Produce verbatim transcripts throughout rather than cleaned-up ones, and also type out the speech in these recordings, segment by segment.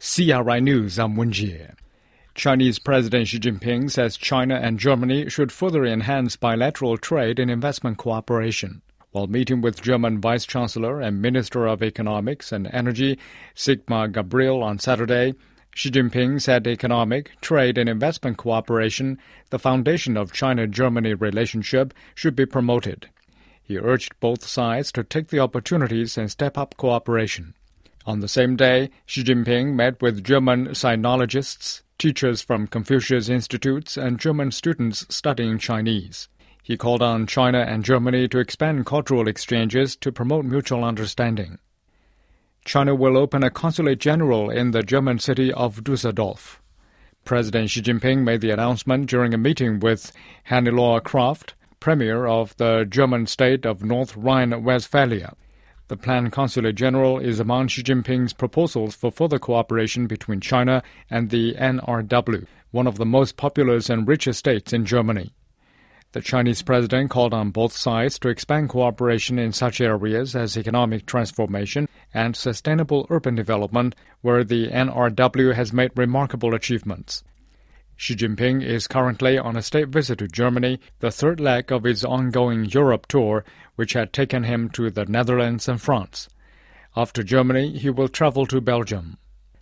C R I News, I'm Wen Jie. Chinese President Xi Jinping says China and Germany should further enhance bilateral trade and investment cooperation. While meeting with German Vice-Chancellor and Minister of Economics and Energy Sigmar Gabriel on Saturday, Xi Jinping said economic, trade and investment cooperation, the foundation of China-Germany relationship, should be promoted. He urged both sides to take the opportunities and step up cooperation. On the same day, Xi Jinping met with German sinologists, teachers from Confucius Institutes, and German students studying Chinese. He called on China and Germany to expand cultural exchanges to promote mutual understanding. China will open a consulate general in the German city of Düsseldorf. President Xi Jinping made the announcement during a meeting with Hannelore Kraft, Premier of the German state of North Rhine-Westphalia. The planned consulate general is among Xi Jinping's proposals for further cooperation between China and the N R W, one of the most populous and richest states in Germany. The Chinese president called on both sides to expand cooperation in such areas as economic transformation and sustainable urban development, where the N R W has made remarkable achievements. Xi Jinping is currently on a state visit to Germany, the third leg of his ongoing Europe tour, which had taken him to the Netherlands and France. After Germany, he will travel to Belgium.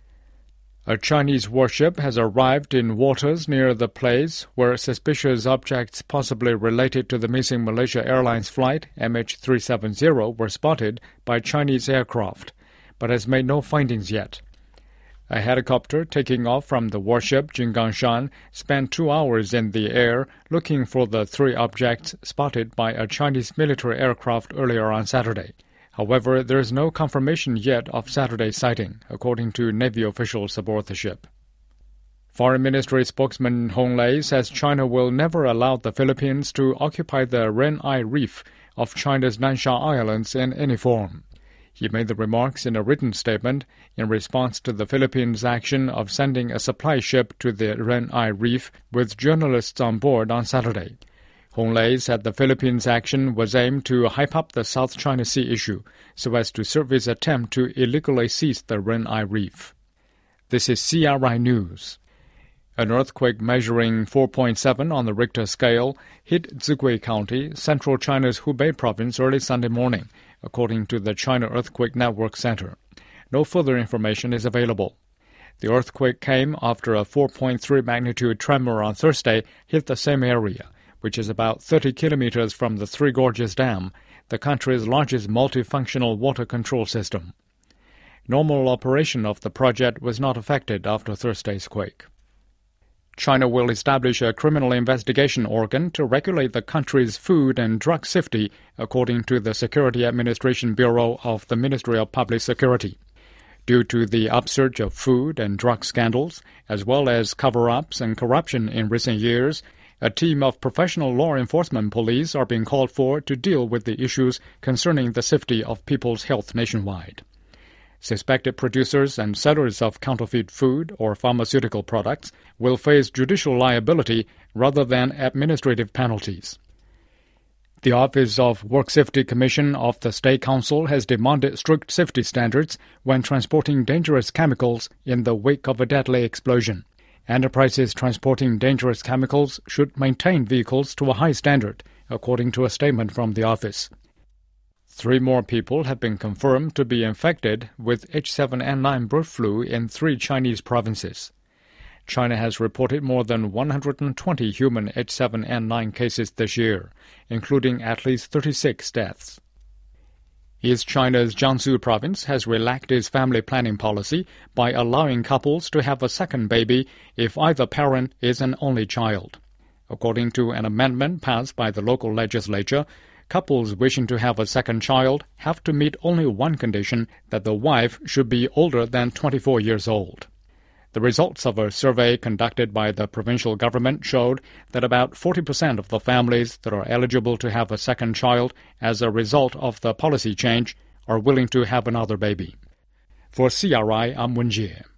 A Chinese warship has arrived in waters near the place where suspicious objects possibly related to the missing Malaysia Airlines flight M H three seventy were spotted by Chinese aircraft, but has made no findings yet. A helicopter taking off from the warship Jinggangshan spent two hours in the air looking for the three objects spotted by a Chinese military aircraft earlier on Saturday. However, there is no confirmation yet of Saturday's sighting, according to Navy officials aboard the ship. Foreign Ministry spokesman Hong Lei says China will never allow the Philippines to occupy the Renai Reef of China's Nansha Islands in any form. He made the remarks in a written statement in response to the Philippines' action of sending a supply ship to the Renai Reef with journalists on board on Saturday. Hong Lei said the Philippines' action was aimed to hype up the South China Sea issue so as to serve his attempt to illegally seize the Renai Reef. This is C R I News. An earthquake measuring four point seven on the Richter scale hit Zigui County, central China's Hubei province, early Sunday morning, according to the China Earthquake Network Center. No further information is available. The earthquake came after a four point three magnitude tremor on Thursday hit the same area, which is about thirty kilometers from the Three Gorges Dam, the country's largest multifunctional water control system. Normal operation of the project was not affected after Thursday's quake. China will establish a criminal investigation organ to regulate the country's food and drug safety, according to the Security Administration Bureau of the Ministry of Public Security. Due to the upsurge of food and drug scandals, as well as cover-ups and corruption in recent years, a team of professional law enforcement police are being called for to deal with the issues concerning the safety of people's health nationwide. Suspected producers and sellers of counterfeit food or pharmaceutical products will face judicial liability rather than administrative penalties. The Office of Work Safety Commission of the State Council has demanded strict safety standards when transporting dangerous chemicals in the wake of a deadly explosion. Enterprises transporting dangerous chemicals should maintain vehicles to a high standard, according to a statement from the office. Three more people have been confirmed to be infected with H seven N nine bird flu in three Chinese provinces. China has reported more than one hundred twenty human H seven N nine cases this year, including at least thirty-six deaths. East China's Jiangsu province has relaxed its family planning policy by allowing couples to have a second baby if either parent is an only child. According to an amendment passed by the local legislature, couples wishing to have a second child have to meet only one condition, that the wife should be older than twenty-four years old. The results of a survey conducted by the provincial government showed that about forty percent of the families that are eligible to have a second child as a result of the policy change are willing to have another baby. For C R I, I'm Wen Jie.